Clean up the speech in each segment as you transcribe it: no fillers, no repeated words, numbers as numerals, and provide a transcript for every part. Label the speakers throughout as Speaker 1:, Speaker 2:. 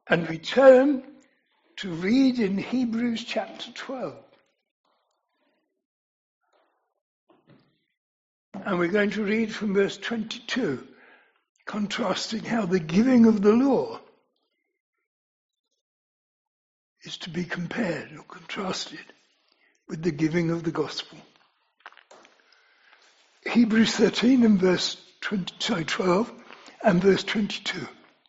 Speaker 1: And we turn to read in Hebrews chapter 12. And we're going to read from verse 22, contrasting how the giving of the law is to be compared or contrasted with the giving of the gospel. Hebrews 13 and verse 12 and verse 22.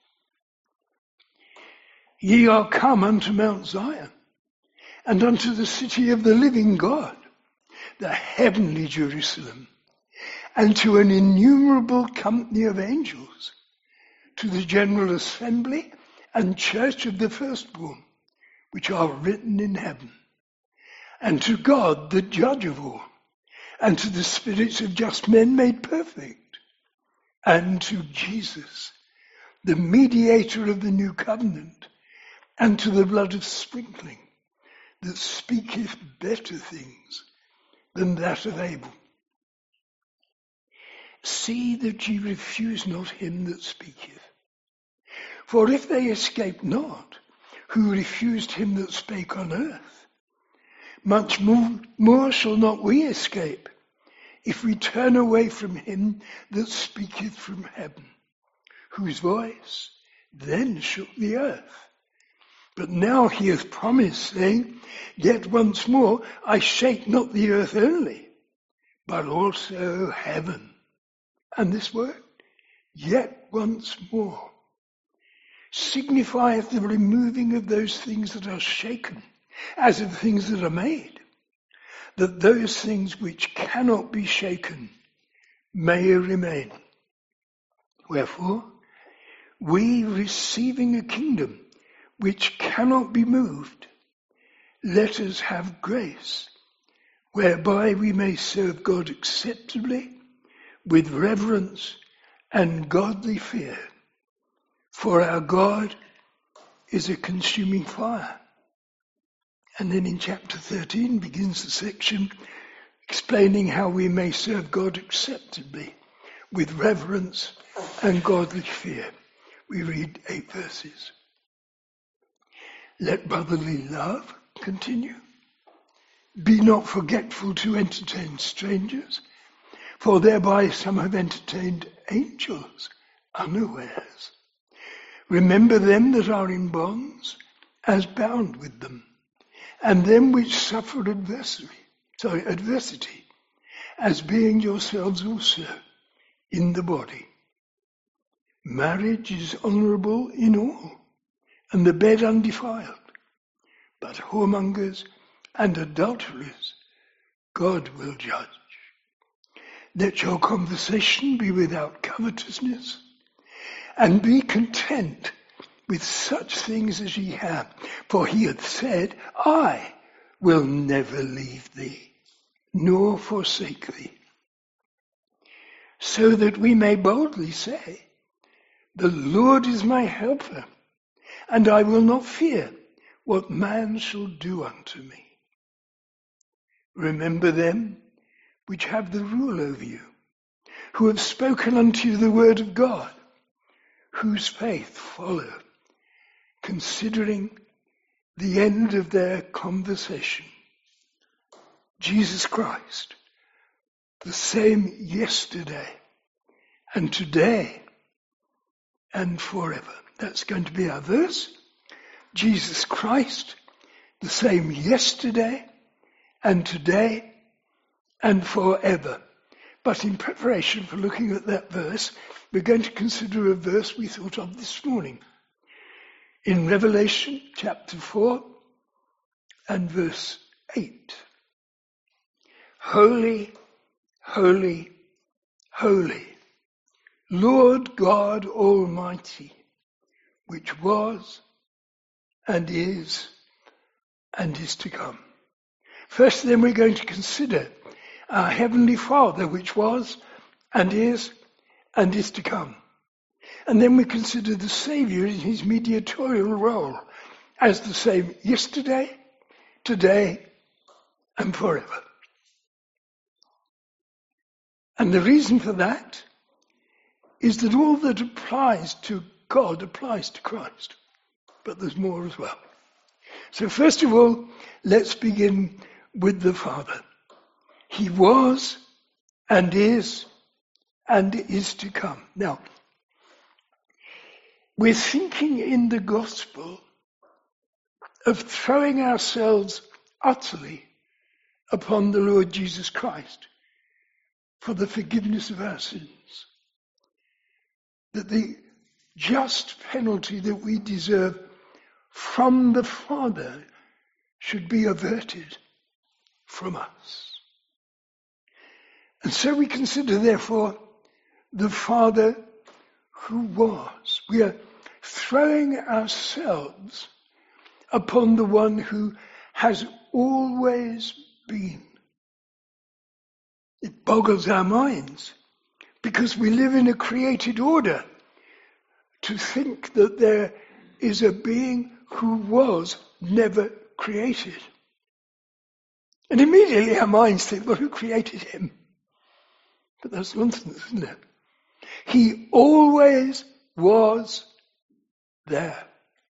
Speaker 1: Ye are come unto Mount Zion, and unto the city of the living God, the heavenly Jerusalem, and to an innumerable company of angels, to the general assembly and church of the firstborn, which are written in heaven, and to God, the judge of all, and to the spirits of just men made perfect, and to Jesus, the mediator of the new covenant, and to the blood of sprinkling, that speaketh better things than that of Abel. See that ye refuse not him that speaketh. For if they escape not, who refused him that spake on earth, much more shall not we escape, if we turn away from him that speaketh from heaven, whose voice then shook the earth. But now he hath promised, saying, Yet once more I shake not the earth only, but also heaven. And this word, yet once more, signifieth the removing of those things that are shaken, as of things that are made, that those things which cannot be shaken may remain. Wherefore, we receiving a kingdom which cannot be moved, let us have grace, whereby we may serve God acceptably, with reverence and godly fear. For our God is a consuming fire. And then in chapter 13 begins the section explaining how we may serve God acceptably, with reverence and godly fear. We read 8 verses. Let brotherly love continue. Be not forgetful to entertain strangers, for thereby some have entertained angels unawares. Remember them that are in bonds, as bound with them, and them which suffer adversity, as being yourselves also in the body. Marriage is honourable in all, and the bed undefiled, but whoremongers and adulterers God will judge. Let your conversation be without covetousness, and be content with such things as ye have. For he hath said, I will never leave thee, nor forsake thee. So that we may boldly say, the Lord is my helper, and I will not fear what man shall do unto me. Remember them which have the rule over you, who have spoken unto you the word of God, whose faith follow, considering the end of their conversation. Jesus Christ, the same yesterday and today and forever. That's going to be our verse. Jesus Christ, the same yesterday and today and forever. But in preparation for looking at that verse, we're going to consider a verse we thought of this morning. In Revelation chapter 4 and verse 8. Holy, holy, holy, Lord God Almighty, which was and is to come. First then we're going to consider our Heavenly Father, which was and is to come. And then we consider the Saviour in his mediatorial role as the same yesterday, today, and forever. And the reason for that is that all that applies to God applies to Christ. but there's more as well. So first of all, let's begin with the Father. He was and is to come. Now, we're thinking in the gospel of throwing ourselves utterly upon the Lord Jesus Christ for the forgiveness of our sins. That the just penalty that we deserve from the Father should be averted from us. And so we consider, therefore, the Father who was. We are throwing ourselves upon the one who has always been. It boggles our minds because we live in a created order to think that there is a being who was never created. And immediately our minds think, well, who created him? But that's nonsense, isn't it? He always was there.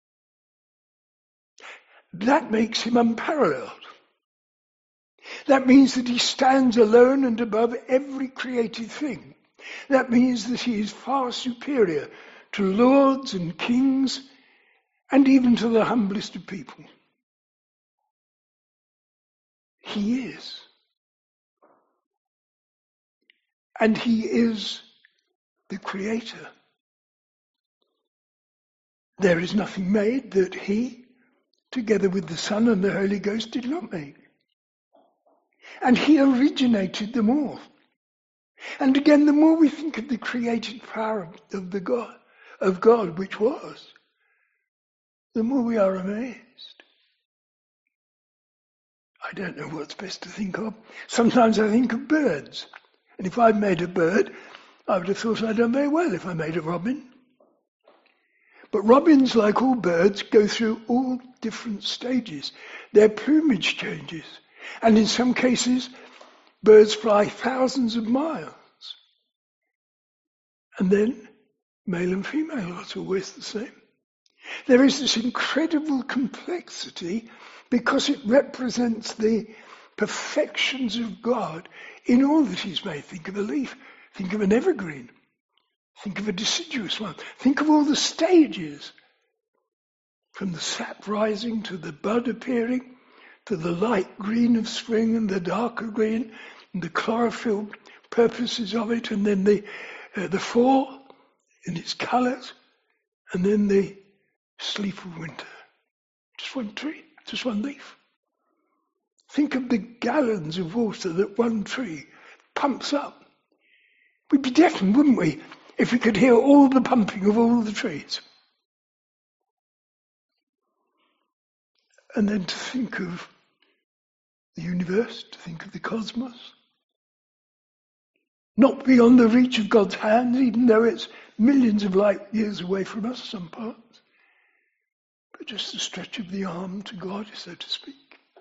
Speaker 1: That makes him unparalleled. That means that he stands alone and above every created thing. That means that he is far superior to lords and kings and even to the humblest of people. He is. And he is the Creator. There is nothing made that he, together with the Son and the Holy Ghost, did not make. And he originated them all. And again, the more we think of the created power of God, which was, the more we are amazed. I don't know what's best to think of. Sometimes I think of birds. And if I'd made a bird, I would have thought I'd done very well if I made a robin. But robins, like all birds, go through all different stages. Their plumage changes. And in some cases, birds fly thousands of miles. And then, male and female are not always the same. There is this incredible complexity because it represents the perfections of God in all that he's made. Think of a leaf. Think of an evergreen. Think of a deciduous one. Think of all the stages. From the sap rising to the bud appearing, to the light green of spring and the darker green, and the chlorophyll purposes of it, and then the fall in its colours, and then the sleep of winter. Just one tree, just one leaf. Think of the gallons of water that one tree pumps up. We'd be deafened, wouldn't we, if we could hear all the pumping of all the trees. And then to think of the universe, to think of the cosmos. Not beyond the reach of God's hand, even though it's millions of light years away from us, some parts. But just a stretch of the arm to God, so to speak.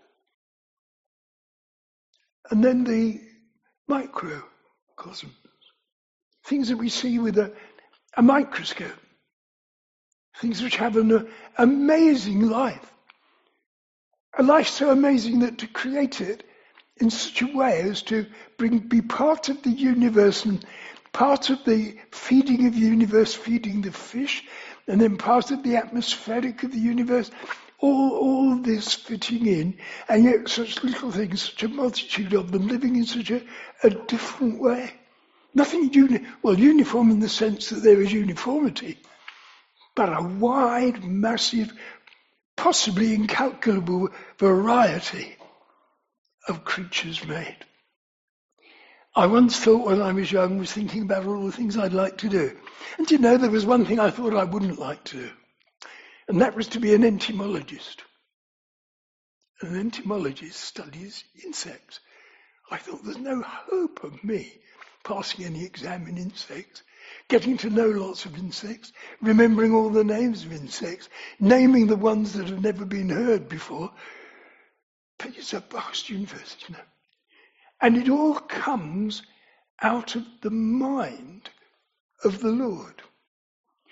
Speaker 1: And then the microcosms. Things that we see with a microscope. Things which have an amazing life. A life so amazing that to create it in such a way as to be part of the universe and part of the feeding of the universe, feeding the fish, and then part of the atmospheric of the universe, all this fitting in, and yet such little things, such a multitude of them living in such a different way. Nothing uniform in the sense that there is uniformity, but a wide, massive, possibly incalculable variety of creatures made. I once thought when I was young, was thinking about all the things I'd like to do. And you know, there was one thing I thought I wouldn't like to do. And that was to be an entomologist. An entomologist studies insects. I thought there's no hope of me passing any exam in insects, getting to know lots of insects, remembering all the names of insects, naming the ones that have never been heard before. But it's a vast universe, you know. And it all comes out of the mind of the Lord.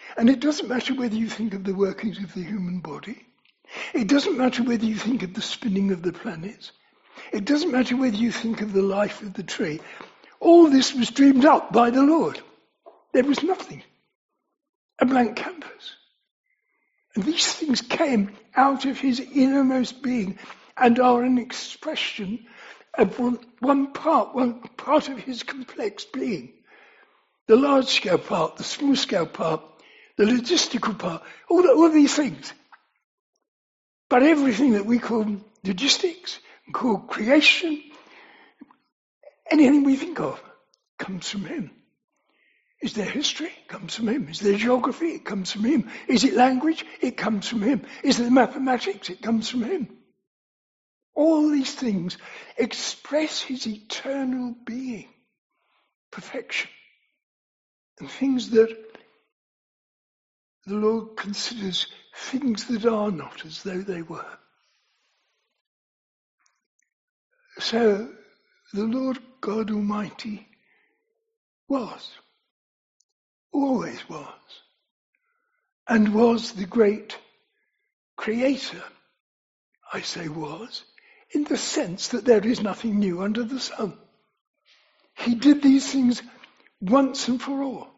Speaker 1: And it doesn't matter whether you think of the workings of the human body. It doesn't matter whether you think of the spinning of the planets. It doesn't matter whether you think of the life of the tree. All this was dreamed up by the Lord. There was nothing. A blank canvas. And these things came out of his innermost being and are an expression of one part of his complex being. The large-scale part, the small-scale part, the logistical part, all these things. But everything that we call logistics, call creation, anything we think of, comes from him. Is there history? It comes from him. Is there geography? It comes from him. Is it language? It comes from him. Is there mathematics? It comes from him. All these things express his eternal being, perfection, and things that the Lord considers things that are not as though they were. So the Lord God Almighty was, always was, and was the great creator. I say was, in the sense that there is nothing new under the sun. He did these things once and for all.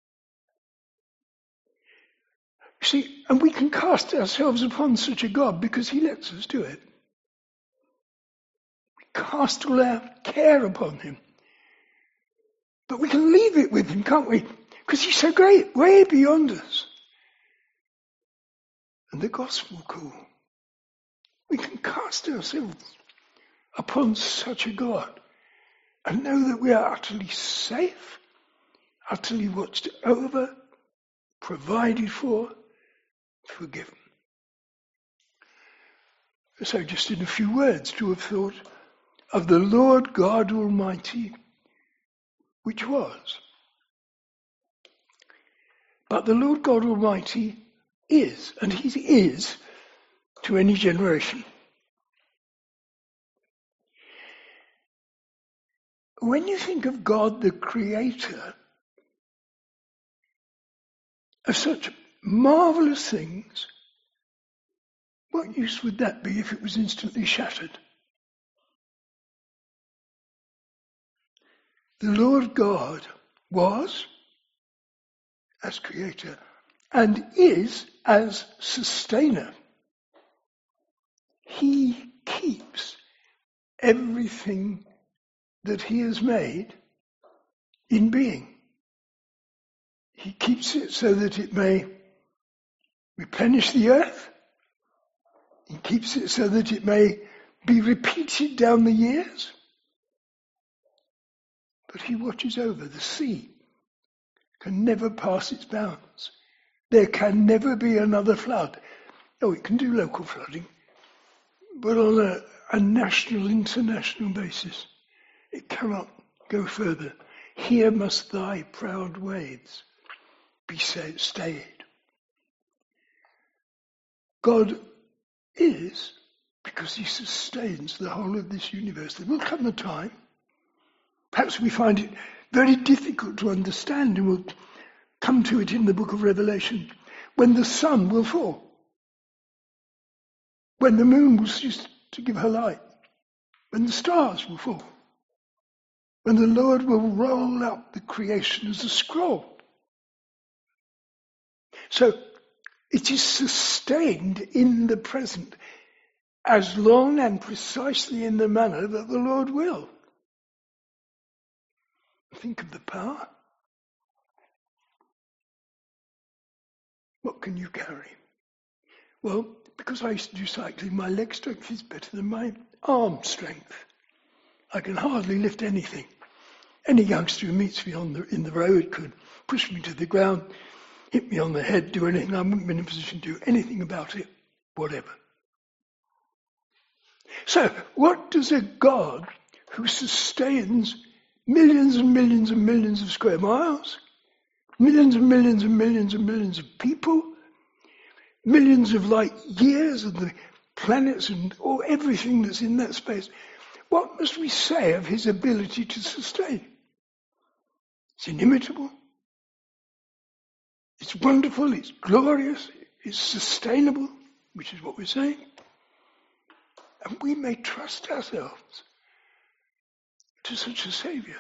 Speaker 1: See, and we can cast ourselves upon such a God because he lets us do it. We cast all our care upon him. But we can leave it with him, can't we? Because he's so great, way beyond us. And the gospel call. We can cast ourselves upon such a God and know that we are utterly safe, utterly watched over, provided for, forgiven. So just in a few words to have thought of the Lord God Almighty, which was. But the Lord God Almighty is, and he is to any generation. When you think of God the Creator, of such marvellous things, what use would that be if it was instantly shattered? The Lord God was as Creator and is as Sustainer. He keeps everything that he has made in being. He keeps it so that it may replenish the earth. He keeps it so that it may be repeated down the years. But he watches over the sea. Can never pass its bounds. There can never be another flood. Oh, it can do local flooding, but on a national, international basis, it cannot go further. Here must thy proud waves be stayed. God is, because he sustains the whole of this universe. There will come a time, perhaps we find it very difficult to understand, and we'll come to it in the book of Revelation, when the sun will fall, when the moon will cease to give her light, when the stars will fall, when the Lord will roll up the creation as a scroll. So it is sustained in the present as long and precisely in the manner that the Lord will. Think of the power. What can you carry? Well, because I used to do cycling, my leg strength is better than my arm strength. I can hardly lift anything. Any youngster who meets me in the road could push me to the ground, hit me on the head, do anything. I wouldn't be in a position to do anything about it, whatever. So, what does a God who sustains millions and millions and millions of square miles, millions and millions and millions and millions of people, millions of light years and the planets and all everything that's in that space, what must we say of his ability to sustain? It's inimitable. It's wonderful, it's glorious, it's sustainable, which is what we're saying. And we may trust ourselves to such a Saviour.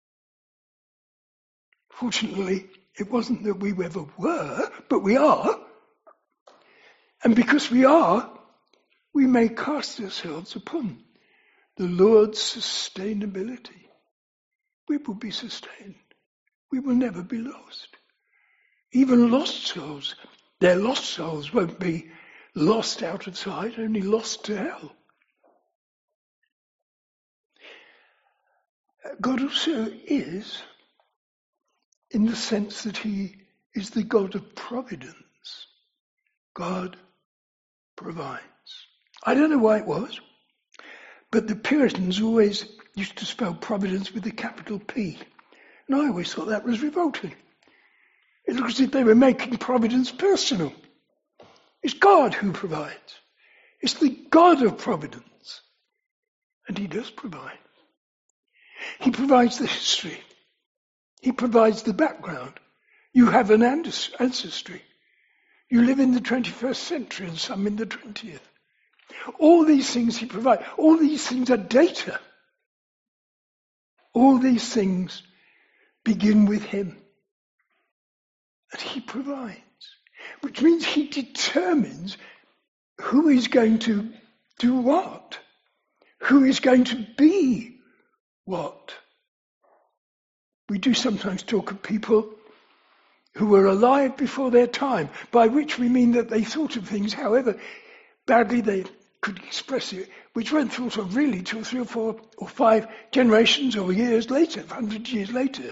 Speaker 1: Fortunately, it wasn't that we ever were, but we are. And because we are, we may cast ourselves upon the Lord's sustainability. We will be sustained. We will never be lost. Even lost souls, their lost souls won't be lost out of sight, only lost to hell. God also is, in the sense that he is the God of providence. God provides. I don't know why it was, but the Puritans always used to spell providence with a capital P. And I always thought that was revolting. It looks as if they were making providence personal. It's God who provides. It's the God of providence. And he does provide. He provides the history. He provides the background. You have an ancestry. You live in the 21st century and some in the 20th. All these things he provides. All these things are data. All these things begin with him. And he provides. Which means he determines who is going to do what. Who is going to be what. We do sometimes talk of people who were alive before their time, by which we mean that they thought of things however badly they could express it, which weren't thought of really till 3 or 4 or 5 generations or years later, 100 years later.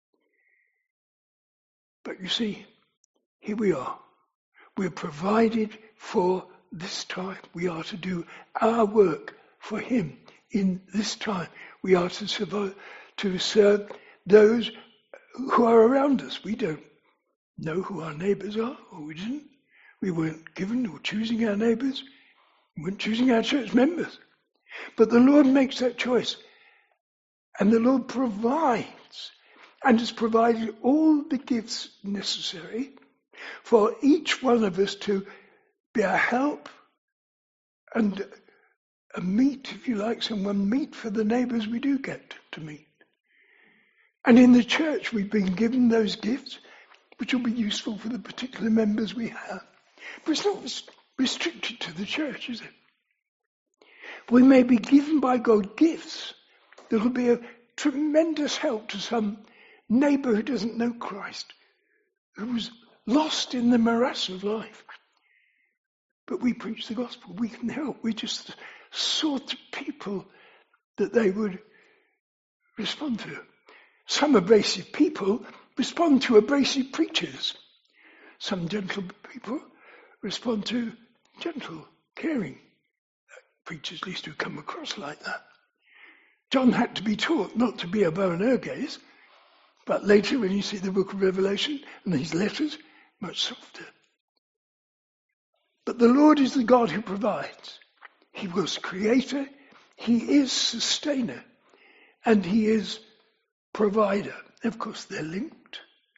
Speaker 1: But you see, here we are. We're provided for this time. We are to do our work for him in this time. We are to serve those who are around us. We don't know who our neighbours are, or we didn't. We weren't given or choosing our neighbours. We weren't choosing our church members. But the Lord makes that choice. And the Lord provides, and has provided all the gifts necessary for each one of us to be a help and a meet, if you like, someone meet for the neighbours we do get to meet. And in the church we've been given those gifts which will be useful for the particular members we have. But it's not restricted to the church, is it? We may be given by God gifts that will be a tremendous help to some neighbour who doesn't know Christ, who's lost in the morass of life. But we preach the gospel. We can help. We're just the sort of people that they would respond to. Some abrasive people respond to abrasive preachers. Some gentle people respond to gentle, caring preachers, at least who come across like that. John had to be taught not to be a Boanerges, but later when you see the book of Revelation and his letters, much softer. But the Lord is the God who provides. He was creator, he is sustainer, and he is provider. Of course, they're linked.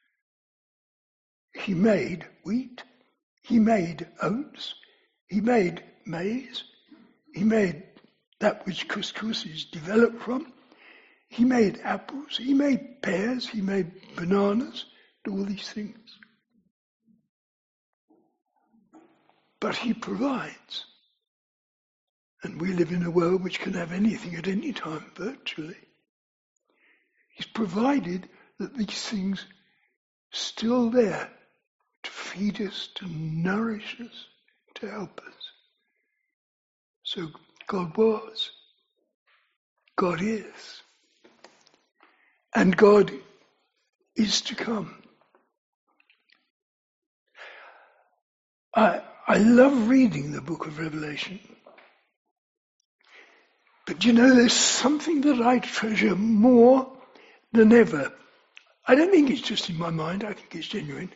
Speaker 1: He made wheat, he made oats, he made maize, he made that which couscous is developed from. He made apples, he made pears, he made bananas, all these things. But he provides. And we live in a world which can have anything at any time, virtually. He's provided that these things still there to feed us, to nourish us, to help us. So God was, God is, and God is to come. I love reading the book of Revelation. But you know, there's something that I treasure more than ever. I don't think it's just in my mind, I think it's genuine.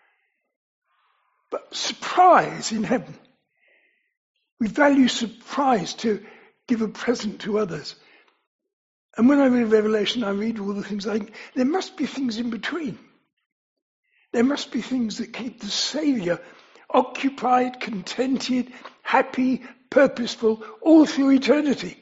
Speaker 1: But surprise in heaven. We value surprise to give a present to others. And when I read Revelation, I read all the things I think, there must be things in between. There must be things that keep the Saviour occupied, contented, happy, purposeful, all through eternity.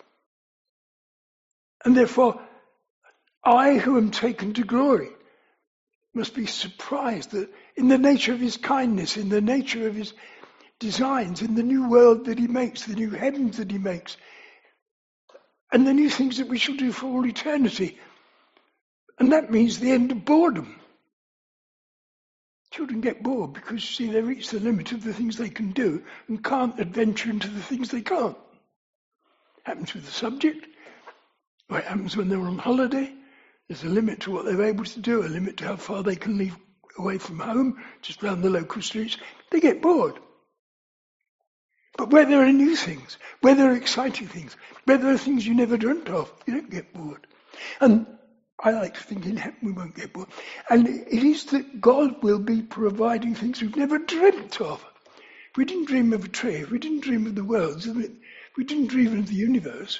Speaker 1: And therefore, I who am taken to glory must be surprised that in the nature of his kindness, in the nature of his designs, in the new world that he makes, the new heavens that he makes, and the new things that we shall do for all eternity. And that means the end of boredom. Children get bored because, you see, they reach the limit of the things they can do and can't adventure into the things they can't. Happens with the subject, or it happens when they're on holiday. There's a limit to what they're able to do, a limit to how far they can leave away from home, just round the local streets. They get bored. But where there are new things, where there are exciting things, where there are things you never dreamt of, you don't get bored. And I like to think in heaven we won't get bored. And it is that God will be providing things we've never dreamt of. If we didn't dream of a tree, if we didn't dream of the worlds, if we didn't dream of the universe,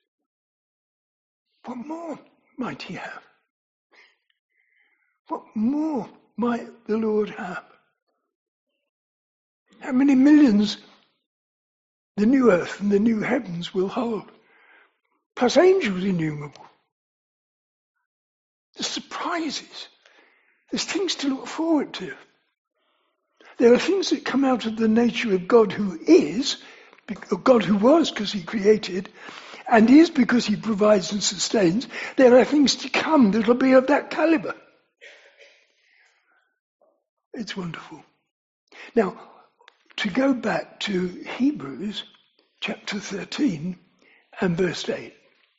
Speaker 1: what more might he have? What more might the Lord have? How many millions the new earth and the new heavens will hold, plus angels innumerable. The surprises. There's things to look forward to. There are things that come out of the nature of God who is, of God who was because he created, and is because he provides and sustains. There are things to come that will be of that caliber. It's wonderful. Now, to go back to Hebrews chapter 13 and verse 8,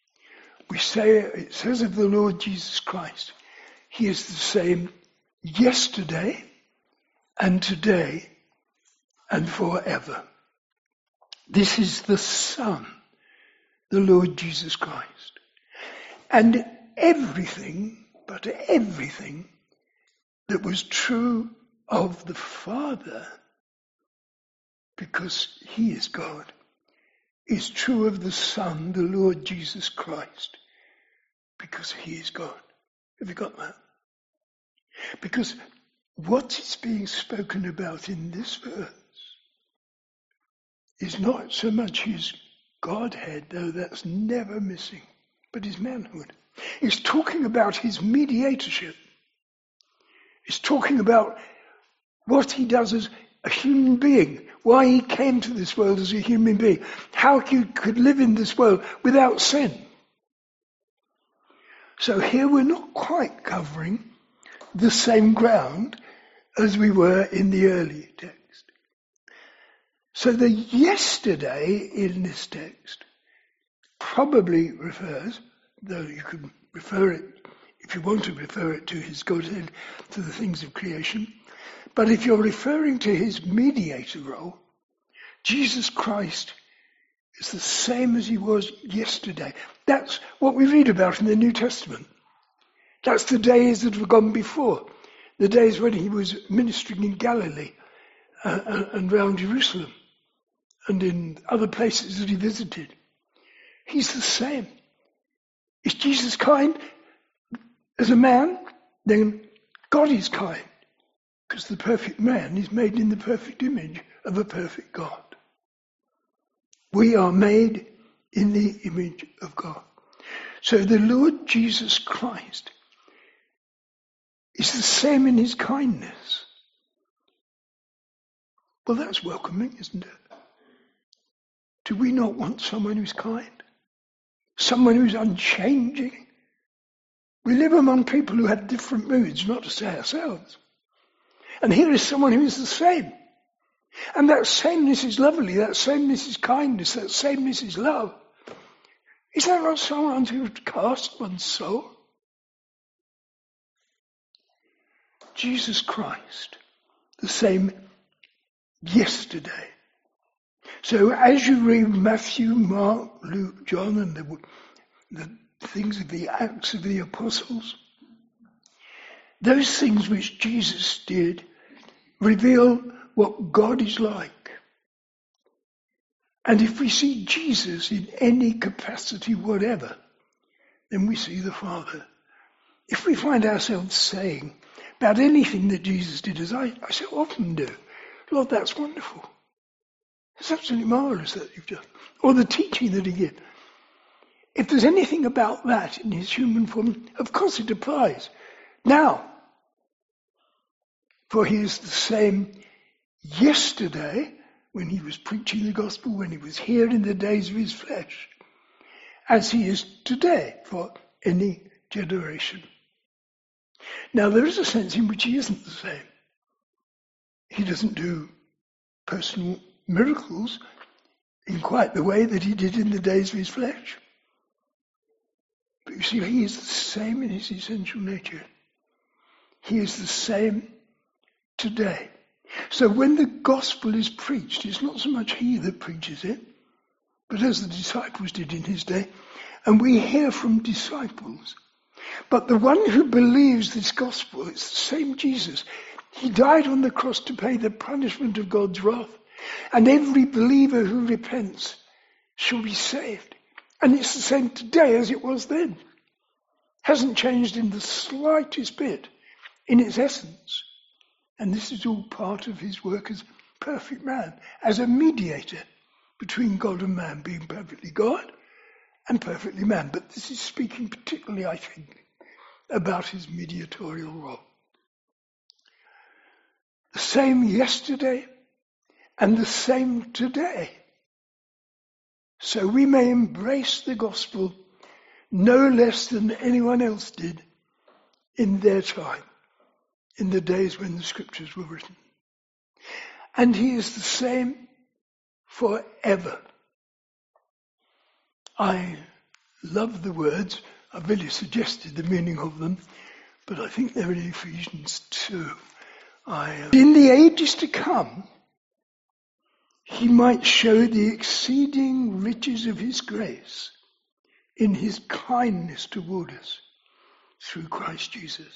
Speaker 1: it says of the Lord Jesus Christ, he is the same yesterday and today and forever. This is the Son, the Lord Jesus Christ. And everything, but everything that was true of the Father, because he is God, is true of the Son, the Lord Jesus Christ, because he is God. Have you got that? Because what is being spoken about in this verse is not so much his Godhead, though that's never missing, but his manhood. It's talking about his mediatorship. It's talking about what he does as a human being, why he came to this world as a human being, how he could live in this world without sin. So here we're not quite covering the same ground as we were in the earlier text. So the yesterday in this text probably refers, though you can refer it, if you want to refer it to his Godhead, to the things of creation, but if you're referring to his mediator role, Jesus Christ is the same as he was yesterday. That's what we read about in the New Testament. That's the days that have gone before. The days when he was ministering in Galilee and around Jerusalem and in other places that he visited. He's the same. Is Jesus kind as a man? Then God is kind. Because the perfect man is made in the perfect image of a perfect God. We are made in the image of God. So the Lord Jesus Christ is the same in his kindness. Well, that's welcoming, isn't it? Do we not want someone who's kind? Someone who's unchanging? We live among people who have different moods, not to say ourselves. And here is someone who is the same. And that sameness is lovely, that sameness is kindness, that sameness is love. Is that not someone who would cast one's soul? Jesus Christ, the same yesterday. So as you read Matthew, Mark, Luke, John, and the things of the Acts of the Apostles, those things which Jesus did reveal what God is like. And if we see Jesus in any capacity whatever, then we see the Father. If we find ourselves saying, about anything that Jesus did, as I so often do. Lord, that's wonderful. It's absolutely marvellous that you've done. Or the teaching that he gave. If there's anything about that in his human form, of course it applies. Now, for he is the same yesterday, when he was preaching the gospel, when he was here in the days of his flesh, as he is today for any generation. Now, there is a sense in which he isn't the same. He doesn't do personal miracles in quite the way that he did in the days of his flesh. But you see, he is the same in his essential nature. He is the same today. So when the gospel is preached, it's not so much he that preaches it, but as the disciples did in his day, and we hear from disciples. But the one who believes this gospel, it's the same Jesus. He died on the cross to pay the punishment of God's wrath. And every believer who repents shall be saved. And it's the same today as it was then. Hasn't changed in the slightest bit in its essence. And this is all part of his work as perfect man, as a mediator between God and man, being perfectly God and perfectly man. But this is speaking particularly, I think, about his mediatorial role. The same yesterday and the same today. So we may embrace the gospel no less than anyone else did in their time, in the days when the scriptures were written. And he is the same forever. I love the words. I've really suggested the meaning of them, but I think they're in Ephesians 2. In the ages to come, he might show the exceeding riches of his grace in his kindness toward us through Christ Jesus.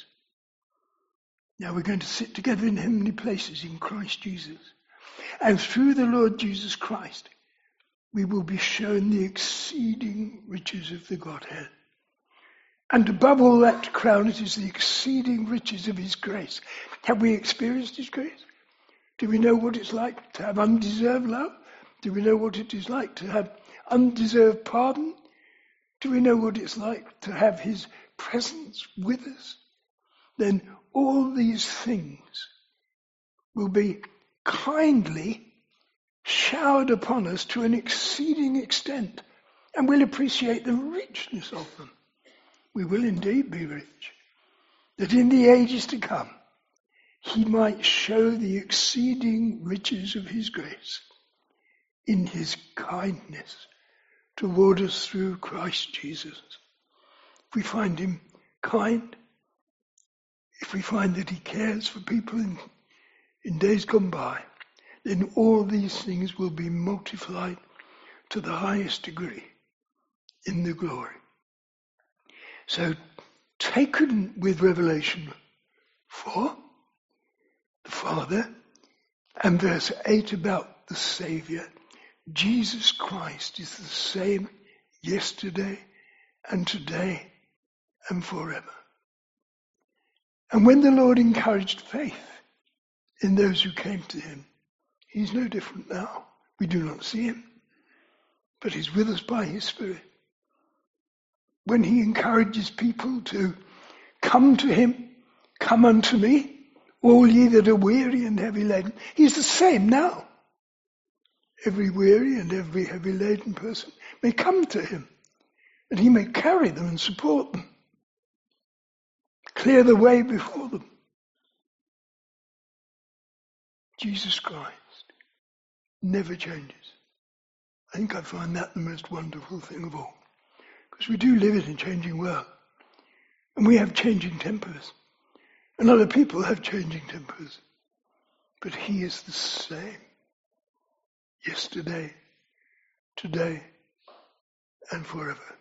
Speaker 1: Now we're going to sit together in heavenly places in Christ Jesus. And through the Lord Jesus Christ, we will be shown the exceeding riches of the Godhead. And above all that to crown it is the exceeding riches of his grace. Have we experienced his grace? Do we know what it's like to have undeserved love? Do we know what it is like to have undeserved pardon? Do we know what it's like to have his presence with us? Then all these things will be kindly showered upon us to an exceeding extent, and we'll appreciate the richness of them. We will indeed be rich, that in the ages to come, he might show the exceeding riches of his grace in his kindness toward us through Christ Jesus. If we find him kind, if we find that he cares for people in days gone by, then all these things will be multiplied to the highest degree in the glory. So, taken with Revelation 4, the Father, and verse 8 about the Saviour, Jesus Christ is the same yesterday and today and forever. And when the Lord encouraged faith in those who came to him, he's no different now. We do not see him, but he's with us by his Spirit. When he encourages people to come to him, come unto me, all ye that are weary and heavy laden, he's the same now. Every weary and every heavy laden person may come to him, and he may carry them and support them, clear the way before them. Jesus Christ never changes. I think I find that the most wonderful thing of all. Because we do live in a changing world. And we have changing tempers. And other people have changing tempers. But he is the same. Yesterday, today, and forever.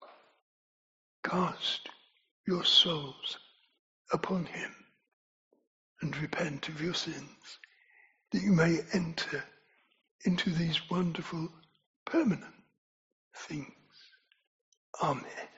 Speaker 1: Cast your souls upon him and repent of your sins, that you may enter into these wonderful permanent things. Amen.